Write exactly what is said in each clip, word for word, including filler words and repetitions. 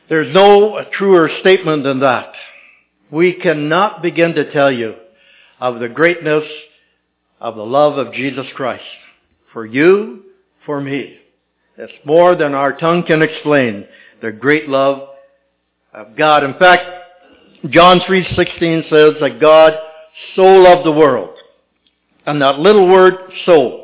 There's no truer statement than that. We cannot begin to tell you of the greatness of the love of Jesus Christ. For you, for me. It's more than our tongue can explain. The great love of God. In fact, John three sixteen says that God so loved the world. And that little word, so,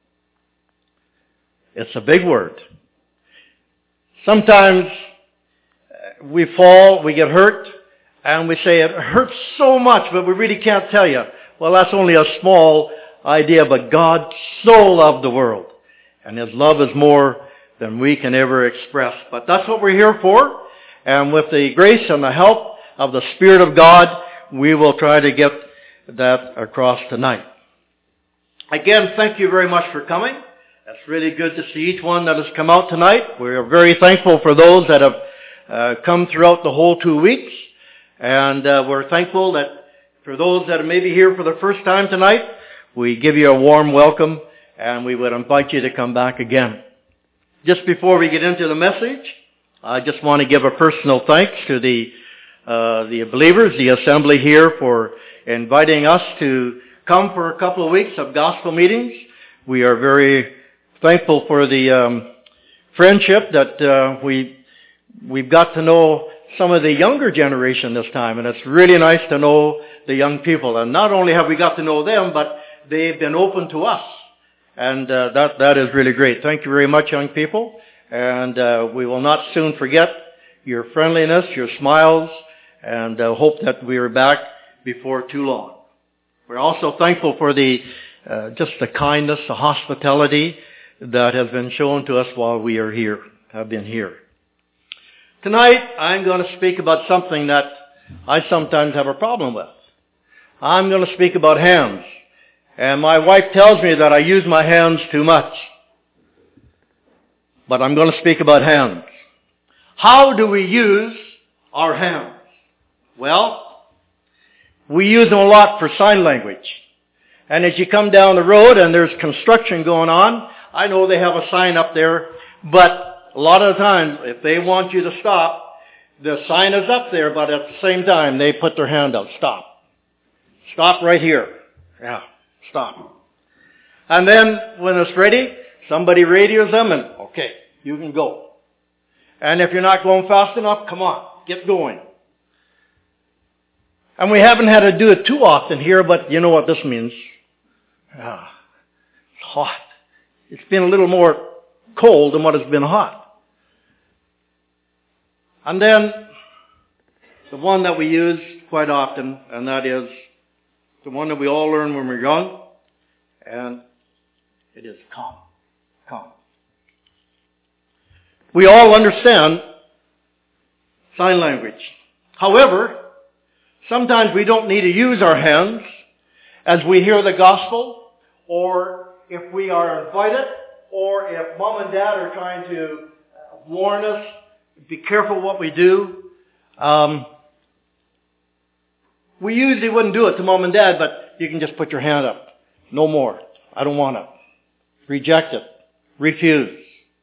it's a big word. Sometimes we fall, we get hurt, and we say it hurts so much, but we really can't tell you. Well, that's only a small idea, but God so loved the world. And His love is more than we can ever express. But that's what we're here for. And with the grace and the help of the Spirit of God, we will try to get that across tonight. Again, thank you very much for coming. It's really good to see each one that has come out tonight. We are very thankful for those that have uh, come throughout the whole two weeks. And uh, we're thankful that for those that may be here for the first time tonight, we give you a warm welcome, and we would invite you to come back again. Just before we get into the message, I just want to give a personal thanks to the uh, the believers, the assembly here, for inviting us to come for a couple of weeks of gospel meetings. We are very thankful for the um, friendship that uh, we we've got to know some of the younger generation this time, and it's really nice to know the young people. And not only have we got to know them, but they've been open to us. And uh, that that is really great. Thank you very much, young people. And uh, we will not soon forget your friendliness, your smiles, and uh, hope that we are back before too long. We're also thankful for the uh, just the kindness, the hospitality that has been shown to us while we are here, have been here. Tonight, I'm going to speak about something that I sometimes have a problem with. I'm going to speak about hands. And my wife tells me that I use my hands too much. But I'm going to speak about hands. How do we use our hands? Well, we use them a lot for sign language. And as you come down the road and there's construction going on, I know they have a sign up there, but a lot of the times, if they want you to stop, the sign is up there, but at the same time, they put their hand out. Stop. Stop right here. Yeah, stop. And then, when it's ready, somebody radios them and, okay, you can go. And if you're not going fast enough, come on, get going. And we haven't had to do it too often here, but you know what this means. Ah, it's hot. It's been a little more cold than what it's been hot. And then, the one that we use quite often, and that is the one that we all learn when we're young, and it is come, come. We all understand sign language. However, sometimes we don't need to use our hands as we hear the gospel, or if we are invited, or if mom and dad are trying to warn us, be careful what we do. Um, we usually wouldn't do it to mom and dad, but you can just put your hand up. No more. I don't want it. Reject it. Refuse.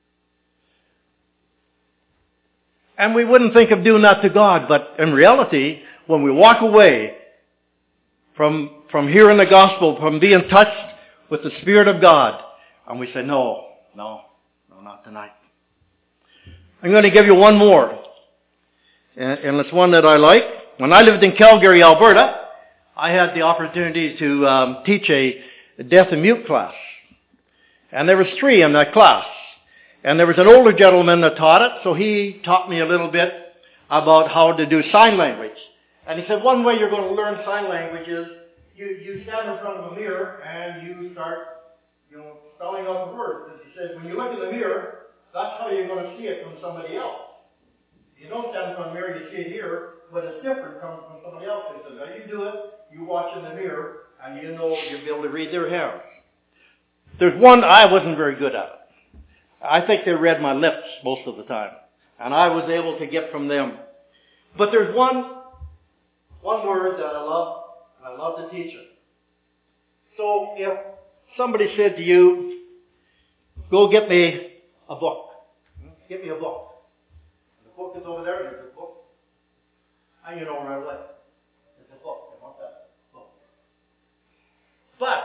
And we wouldn't think of doing that to God, but in reality, when we walk away from, from hearing the gospel, from being touched with the Spirit of God, and we say, no, no, no, not tonight. I'm going to give you one more. And, and it's one that I like. When I lived in Calgary, Alberta, I had the opportunity to um, teach a, a deaf and mute class. And there was three in that class. And there was an older gentleman that taught it, so he taught me a little bit about how to do sign language. And he said, one way you're going to learn sign language is you, you stand in front of a mirror and you start, you know, spelling out the words. As he said, when you look in the mirror, that's how you're going to see it from somebody else. You don't stand in front of the mirror, you see it here, but it's different coming from somebody else. He says, now you do it, you watch in the mirror, and you know you'll be able to read their hands. There's one I wasn't very good at. I think they read my lips most of the time. And I was able to get from them. But there's one, one word that I love, and I love to teach it. So if somebody said to you, go get me a book. Get me a book. The book is over there, there's a book. And you know right away. There's a book. I want that book. But,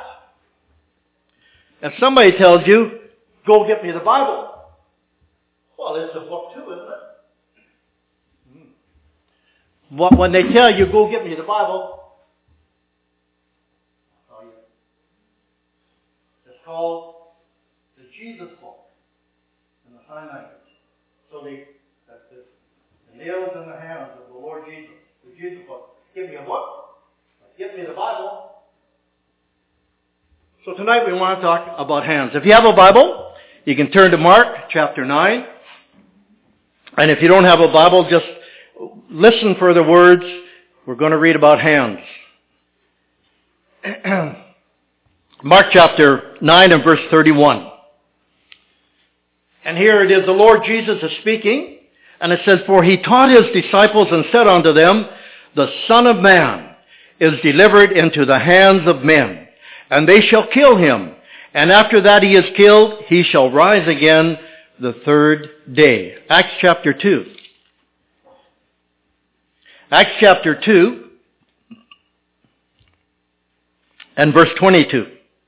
if somebody tells you, go get me the Bible. Well, it's a book too, isn't it? Hmm. When they tell you, go get me the Bible, it's called the Jesus book in the sign language. So they, that's the, the nails in the hands of the Lord Jesus, the Jesus book. Give me a book. Give me the Bible. So tonight we want to talk about hands. If you have a Bible, you can turn to Mark chapter nine. And if you don't have a Bible, just listen for the words. We're going to read about hands. Mark chapter nine and verse thirty-one. And here it is, the Lord Jesus is speaking. And it says, for he taught his disciples and said unto them, the Son of Man is delivered into the hands of men. And they shall kill him. And after that he is killed, he shall rise again the third day. Acts chapter two. Acts chapter two and verse twenty-two.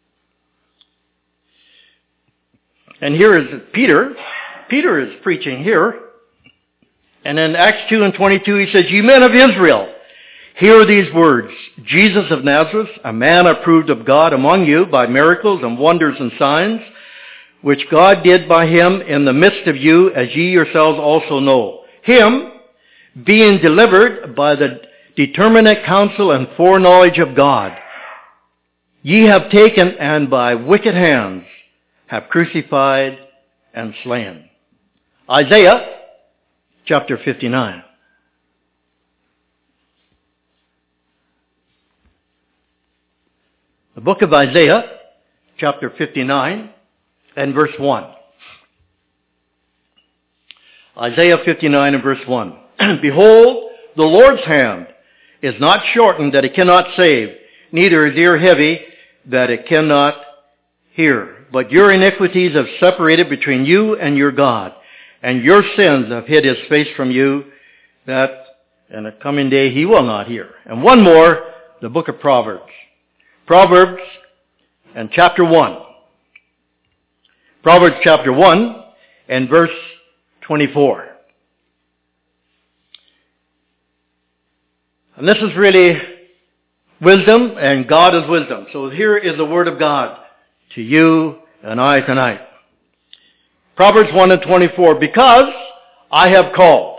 And here is Peter. Peter is preaching here. And in Acts two and twenty-two he says, ye men of Israel, hear these words. Jesus of Nazareth, a man approved of God among you by miracles and wonders and signs, which God did by him in the midst of you, as ye yourselves also know. Him, being delivered by the determinate counsel and foreknowledge of God, ye have taken and by wicked hands have crucified and slain. Isaiah chapter fifty-nine. The book of Isaiah chapter fifty-nine and verse one. Isaiah fifty-nine and verse one. Behold, the Lord's hand is not shortened that it cannot save, neither is ear heavy that it cannot hear. But your iniquities have separated between you and your God, and your sins have hid his face from you, that in a coming day he will not hear. And one more, the book of Proverbs. Proverbs and chapter one. Proverbs chapter one and verse twenty-four. And this is really wisdom, and God is wisdom. So here is the word of God to you and I tonight. Proverbs one and twenty-four. Because I have called,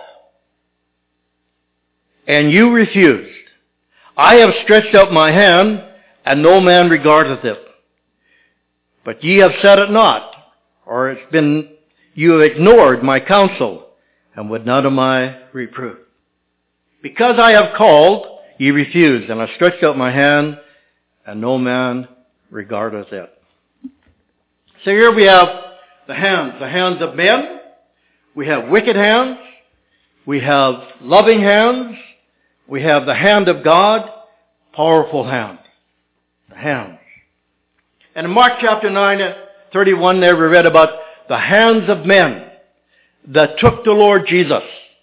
and you refused. I have stretched out my hand, and no man regardeth it. But ye have said it not, or it's been, you have ignored my counsel, and would none of my reproof. Because I have called, ye refused, and I stretched out my hand, and no man regardeth it. So here we have the hands, the hands of men. We have wicked hands. We have loving hands. We have the hand of God, powerful hand. The hands. And in Mark chapter nine, thirty-one there we read about the hands of men that took the Lord Jesus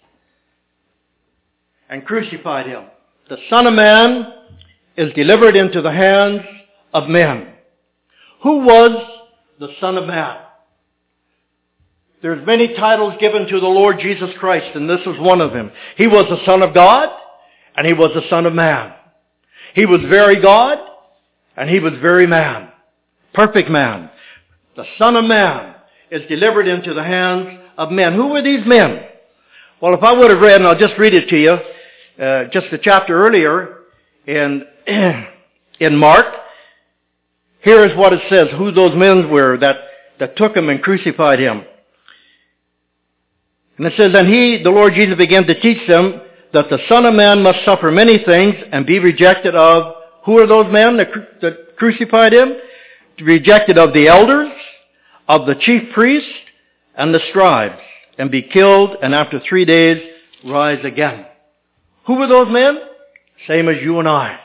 and crucified him. The Son of Man is delivered into the hands of men. Who was the Son of Man? There's many titles given to the Lord Jesus Christ, and this is one of them. He was the Son of God, and he was the Son of Man. He was very God, and he was very man. Perfect man. The Son of Man is delivered into the hands of men. Who were these men? Well, if I would have read, and I'll just read it to you, uh, just a chapter earlier in, in Mark, here is what it says, who those men were that, that took him and crucified him. And it says, and he, the Lord Jesus, began to teach them that the Son of Man must suffer many things and be rejected of, who are those men that, that crucified him? Rejected of the elders, of the chief priests, and the scribes, and be killed, and after three days rise again. Who were those men? Same as you and I.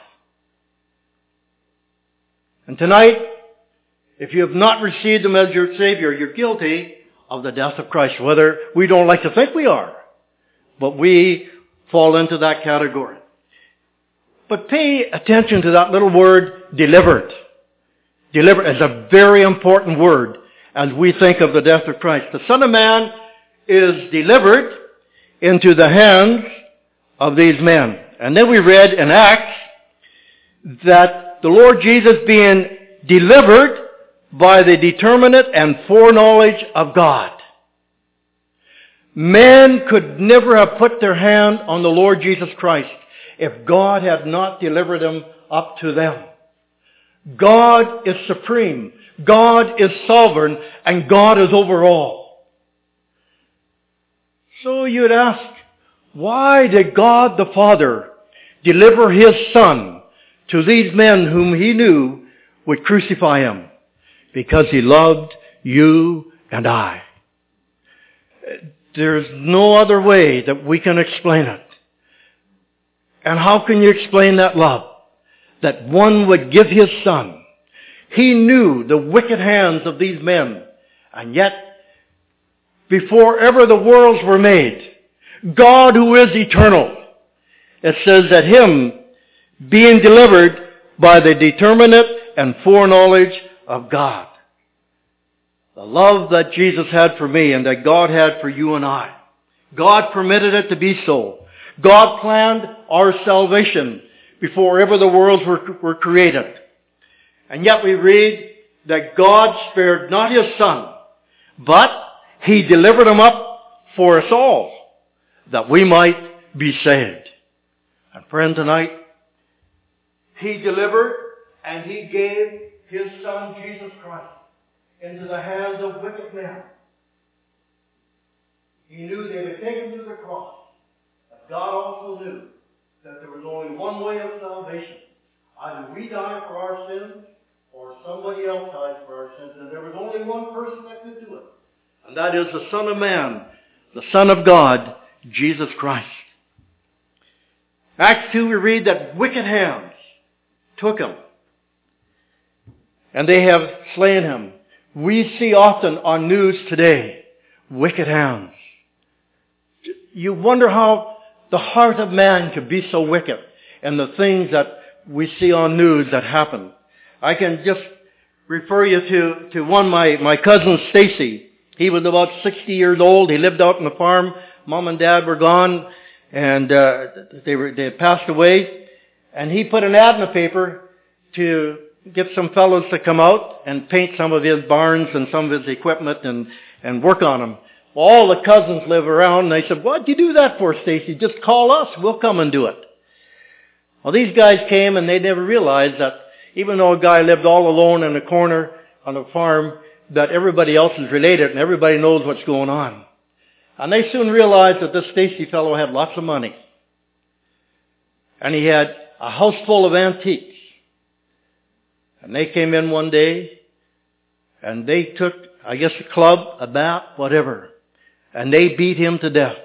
And tonight, if you have not received him as your Savior, you're guilty of the death of Christ, whether we don't like to think we are. but we fall into that category. But pay attention to that little word, delivered. Delivered is a very important word as we think of the death of Christ. The Son of Man is delivered into the hands of these men. And then we read in Acts that the Lord Jesus being delivered by the determinate and foreknowledge of God. Men could never have put their hand on the Lord Jesus Christ if God had not delivered him up to them. God is supreme. God is sovereign. And God is over all. So you'd ask, why did God the Father deliver his Son to these men whom he knew would crucify him? Because he loved you and I. There's no other way that we can explain it. And how can you explain that love? That one would give his Son. He knew the wicked hands of these men. And yet, before ever the worlds were made, God who is eternal, it says that him being delivered by the determinate and foreknowledge of God. The love that Jesus had for me and that God had for you and I. God permitted it to be so. God planned our salvation before ever the worlds were, were created. And yet we read that God spared not his Son, but he delivered him up for us all, that we might be saved. And friend, tonight, he delivered and he gave his Son, Jesus Christ, into the hands of wicked men. He knew they would take him to the cross. But God also knew that there was only one way of salvation. Either we die for our sins, or somebody else dies for our sins. And there was only one person that could do it. And that is the Son of Man, the Son of God, Jesus Christ. Acts two, we read that wicked hands took him. And they have slain him. We see often on news today, wicked hands. You wonder how the heart of man could be so wicked, and the things that we see on news that happen. I can just refer you to, to one, my, my cousin Stacy. He was about sixty years old. He lived out on the farm. Mom and Dad were gone, and uh, they were they had passed away. And he put an ad in the paper to get some fellows to come out and paint some of his barns and some of his equipment and, and work on them. Well, all the cousins live around, and they said, "What'd you do that for, Stacy? Just call us. We'll come and do it." Well, these guys came, and they never realized that even though a guy lived all alone in a corner on a farm, that everybody else is related and everybody knows what's going on. And they soon realized that this Stacy fellow had lots of money. And he had a house full of antiques. And they came in one day, and they took, I guess, a club, a bat, whatever. And they beat him to death.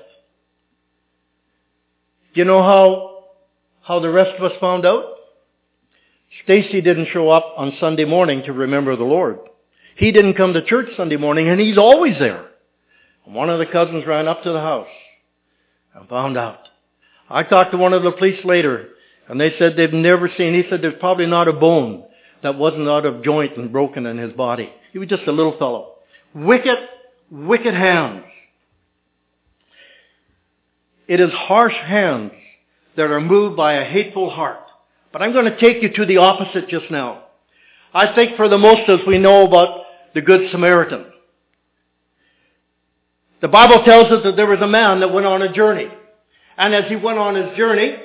Do you know how, how the rest of us found out? Stacy didn't show up on Sunday morning to remember the Lord. He didn't come to church Sunday morning, and he's always there. And one of the cousins ran up to the house and found out. I talked to one of the police later, and they said they've never seen, he said there's probably not a bone that wasn't out of joint and broken in his body. He was just a little fellow. Wicked, wicked hands. It is harsh hands that are moved by a hateful heart. But I'm going to take you to the opposite just now. I think for the most of us we know about the Good Samaritan. The Bible tells us that there was a man that went on a journey. And as he went on his journey,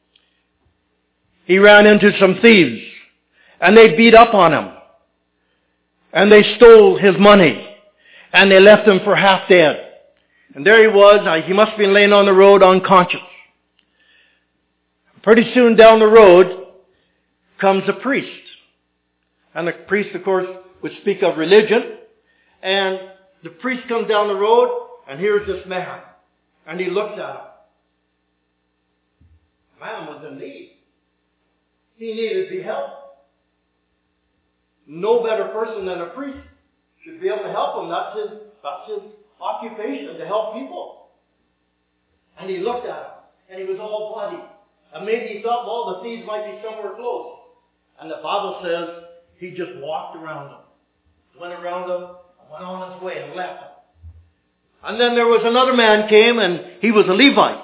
he ran into some thieves. And they beat up on him. And they stole his money. And they left him for half dead. And there he was. He must have been laying on the road unconscious. Pretty soon down the road comes a priest. And the priest, of course, would speak of religion. And the priest comes down the road, and here's this man. And he looks at him. The man was in need. He needed the help. No better person than a priest should be able to help him. That's his, that's his occupation, to help people. And And he looked at him, and he was all bloody. And maybe he thought, well, the thieves might be somewhere close. And the Bible says he just walked around them. Went around them, and went on his way and left them. And then there was another man came, and he was a Levite.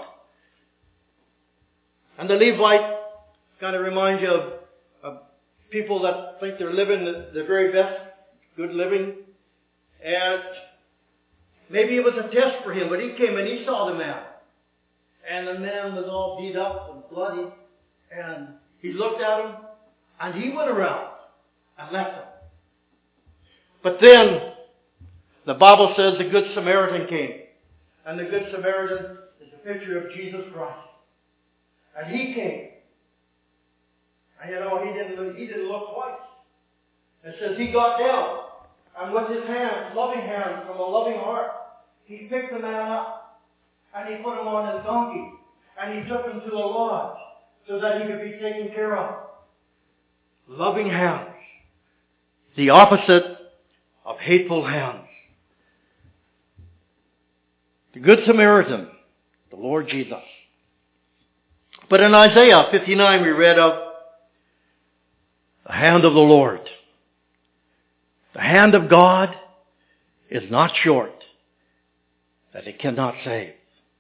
And the Levite kind of reminds you of, of people that think they're living the, the very best, good living. And maybe it was a test for him, but he came and he saw the man. And the man was all beat up and bloody. And he looked at him, and he went around and left him. But then, the Bible says the Good Samaritan came. And the Good Samaritan is a picture of Jesus Christ. And he came. And you know, he didn't, he didn't look twice. It says he got down. And with his hands, loving hands from a loving heart, he picked the man up. And he put him on his donkey. And he took him to a lodge so that he could be taken care of. Loving hands. The opposite of hateful hands. The Good Samaritan, the Lord Jesus. But in Isaiah fifty-nine we read of the hand of the Lord. The hand of God is not short, that it cannot save.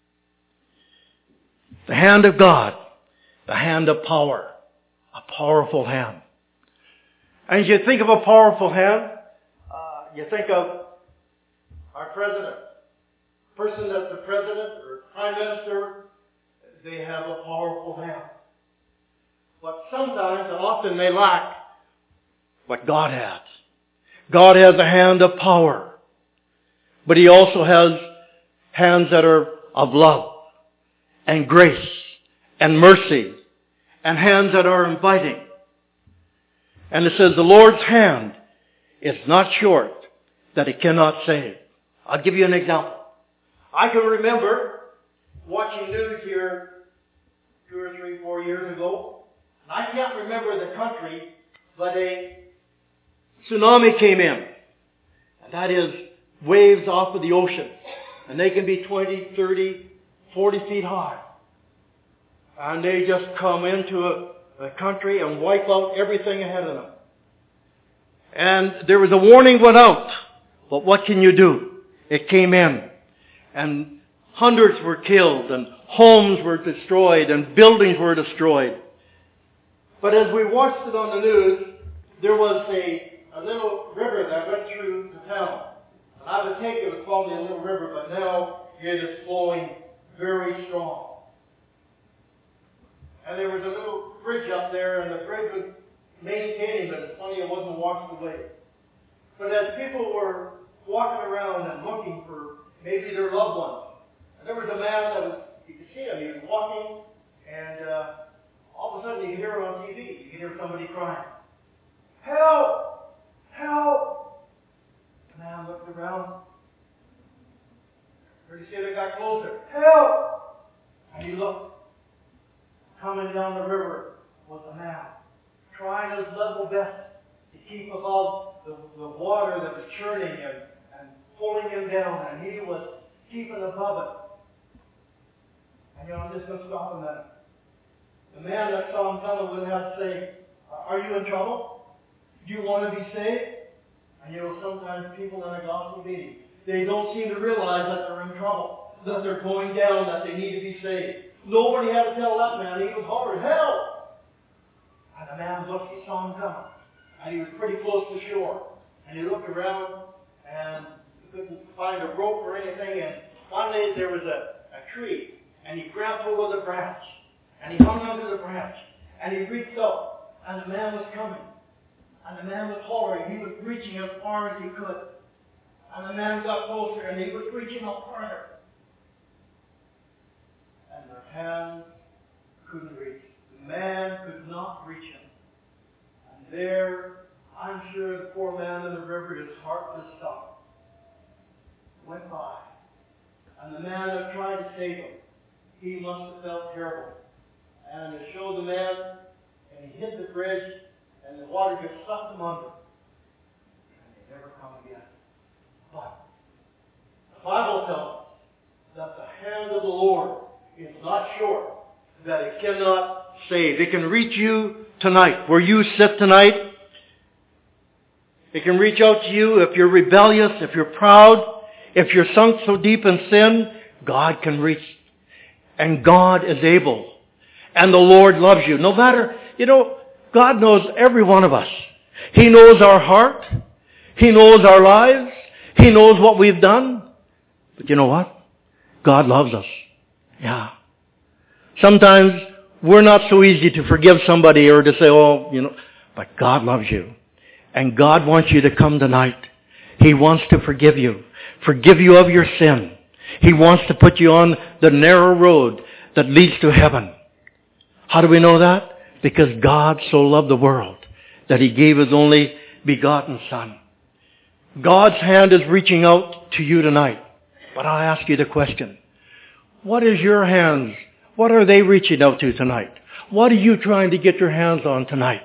The hand of God, the hand of power, a powerful hand. And as you think of a powerful hand, uh, you think of our president. Person that's the president or prime minister, they have a powerful hand. But sometimes and often they lack what God has. God has a hand of power. But he also has hands that are of love and grace and mercy and hands that are inviting. And it says the Lord's hand is not short, that it cannot save. I'll give you an example. I can remember watching news here two or three, four years ago. I can't remember the country, but a tsunami came in. And that is waves off of the ocean. And they can be twenty, thirty, forty feet high. And they just come into a, a country and wipe out everything ahead of them. And there was a warning went out. But what can you do? It came in. And hundreds were killed, and homes were destroyed, and buildings were destroyed. But as we watched it on the news, there was a, a little river that went through the town. And I would take it was probably a little river, but now it is flowing very strong. And there was a little bridge up there, and the bridge was maintaining, but it's funny it wasn't washed away. But as people were walking around and looking for maybe their loved ones. And there was a man that was, you could see him, he was walking, and uh, all of a sudden you could hear it on T V. You could hear somebody crying, "Help! Help!" The man looked around. Pretty soon it got closer. "Help!" And he looked. Coming down the river was a man, trying his level best to keep above the, the water that was churning and pulling him down, and he was keeping above it. And you know, I'm just going to stop a minute. The man that saw him coming would have to say, "Are you in trouble? Do you want to be saved?" And you know, sometimes people in a gospel meeting, they don't seem to realize that they're in trouble, that they're going down, that they need to be saved. Nobody had to tell that man. He was hollering, "Help!" And the man looked, he saw him coming. And he was pretty close to shore. And he looked around, and couldn't find a rope or anything, and finally there was a, a tree, and he grabbed hold of the branch, and he hung onto the branch, and he reached up, and the man was coming, and the man was hollering, he was reaching as far as he could, and the man got closer, and he was reaching up farther, and their hands couldn't reach. The man could not reach him, and there, I'm sure the poor man in the river, his heart was stopped. Went by. And the man that tried to save him, he must have felt terrible. And to show the man, and he hit the bridge, and the water just sucked him under. And they never come again. But the Bible tells us that the hand of the Lord it's not short, that it cannot save. It can reach you tonight, where you sit tonight. It can reach out to you if you're rebellious, if you're proud, if you're sunk so deep in sin. God can reach. And God is able. And the Lord loves you. No matter, you know, God knows every one of us. He knows our heart. He knows our lives. He knows what we've done. But you know what? God loves us. Yeah. Sometimes we're not so easy to forgive somebody or to say, oh, you know, but God loves you. And God wants you to come tonight. He wants to forgive you. Forgive you of your sin. He wants to put you on the narrow road that leads to heaven. How do we know that? Because God so loved the world that He gave His only begotten Son. God's hand is reaching out to you tonight. But I ask you the question, what is your hands? What are they reaching out to tonight? What are you trying to get your hands on tonight?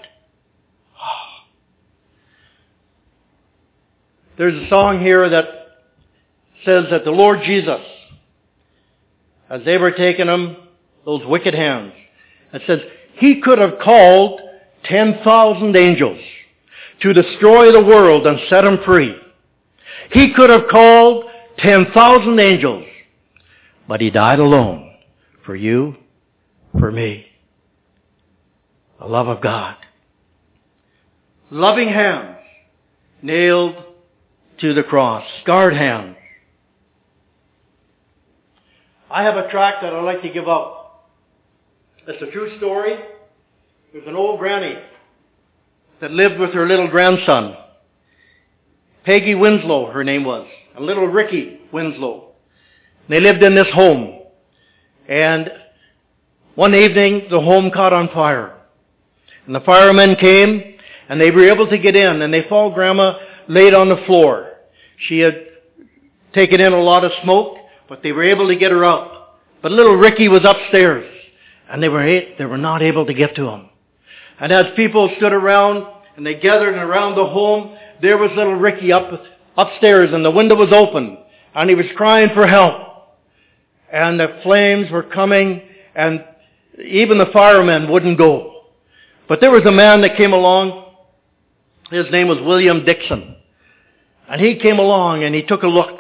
There's a song here that says that the Lord Jesus, as they were taking Him, those wicked hands, it says, He could have called ten thousand angels to destroy the world and set Him free. He could have called ten thousand angels, but He died alone for you, for me. The love of God. Loving hands nailed to the cross. Scarred hands. I have a tract that I'd like to give out. It's a true story. There's an old granny that lived with her little grandson. Peggy Winslow, her name was. And little Ricky Winslow. They lived in this home. And one evening, the home caught on fire. And the firemen came, and they were able to get in, and they found Grandma laid on the floor. She had taken in a lot of smoke, but they were able to get her up. But little Ricky was upstairs, and they were they were not able to get to him. And as people stood around, and they gathered around the home, there was little Ricky up upstairs, and the window was open, and he was crying for help. And the flames were coming, and even the firemen wouldn't go. But there was a man that came along. His name was William Dixon. And he came along and he took a look.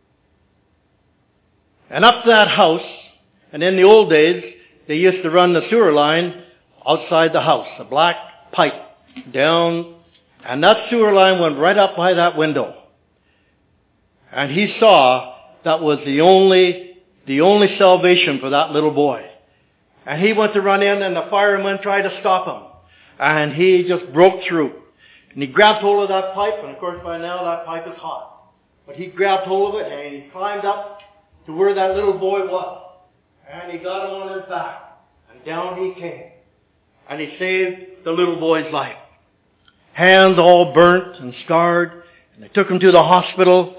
And up that house, and in the old days, they used to run the sewer line outside the house, a black pipe down, and that sewer line went right up by that window. And he saw that was the only, the only salvation for that little boy. And he went to run in, and the firemen tried to stop him. And he just broke through. And he grabbed hold of that pipe, and of course by now that pipe is hot. But he grabbed hold of it, and he climbed up to where that little boy was. And he got him on his back. And down he came. And he saved the little boy's life. Hands all burnt and scarred. And they took him to the hospital.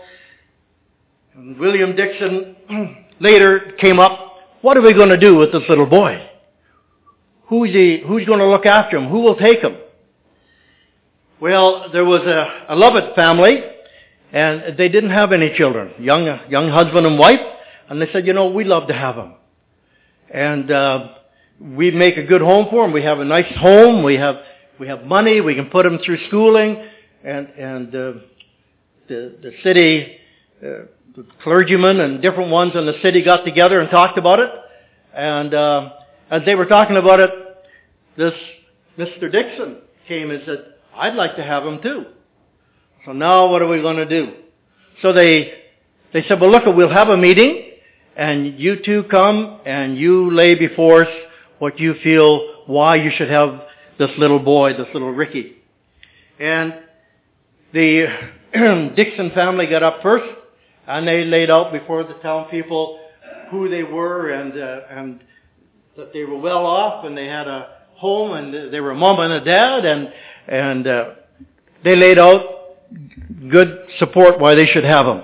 And William Dixon later came up. What are we going to do with this little boy? Who's he, who's going to look after him? Who will take him? Well, there was a, a Lovett family, and they didn't have any children. Young, young husband and wife. And they said, you know, we'd love to have him. And uh, we make a good home for him. We have a nice home. We have we have money. We can put him through schooling. And and uh, the the city, uh, the clergymen and different ones in the city got together and talked about it. And uh, as they were talking about it, this Mister Dixon came and said, I'd like to have him too. So now what are we going to do? So they they said, well, look, we'll have a meeting. And you two come and you lay before us what you feel, why you should have this little boy, this little Ricky. And the Dixon family got up first, and they laid out before the town people who they were, and uh, and that they were well off, and they had a home, and they were a mom and a dad, and and uh, they laid out good support why they should have him.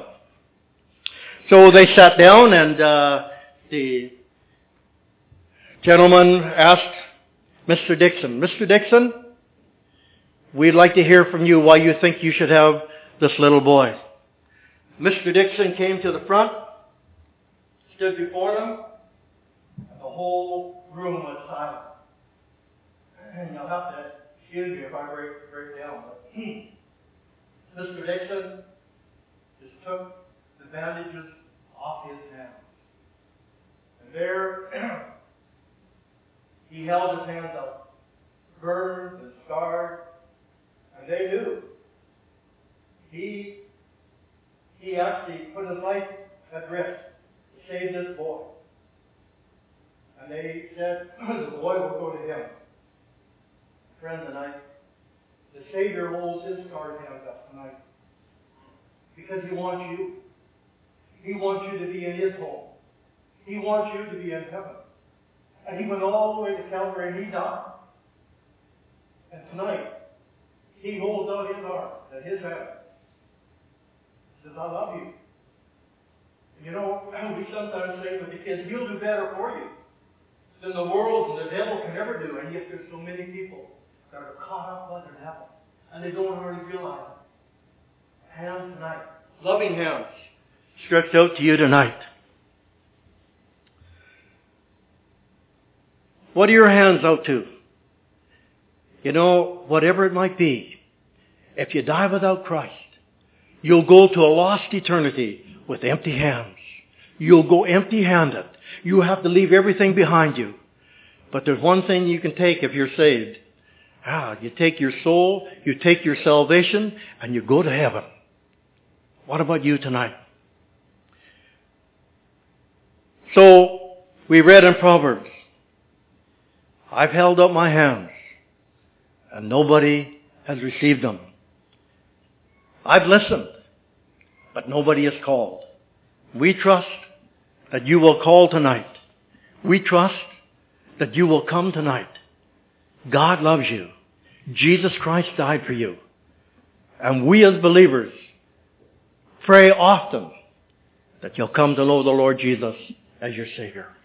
So they sat down, and uh, the gentleman asked Mister Dixon, Mister Dixon, we'd like to hear from you why you think you should have this little boy. Mister Dixon came to the front, stood before them, whole room was silent. And you'll have to excuse me if I break, break down. But Mister Dixon just took the bandages off his hands. And there, he held his hands up, burned and scarred, and they knew. He, he actually put his life at risk to save this boy. And they said, the boy will go to him. Friend, tonight, the Savior holds his scarred hands up tonight because he wants you. He wants you to be in his home. He wants you to be in heaven. And he went all the way to Calvary and he died. And tonight, he holds out his arm at his hand. He says, I love you. And you know, we sometimes say with the kids, he'll do better for you than the world and the devil can ever do. And yet there's so many people that are caught up by the devil. And they don't really realize it. Hands tonight. Loving hands stretched out to you tonight. What are your hands out to? You know, whatever it might be, if you die without Christ, you'll go to a lost eternity with empty hands. You'll go empty-handed. You have to leave everything behind you. But there's one thing you can take if you're saved. Ah, you take your soul, you take your salvation, and you go to heaven. What about you tonight? So, we read in Proverbs, I've held up my hands, and nobody has received them. I've listened, but nobody has called. We trust that you will call tonight. We trust that you will come tonight. God loves you. Jesus Christ died for you. And we as believers pray often that you'll come to know the Lord Jesus as your Savior.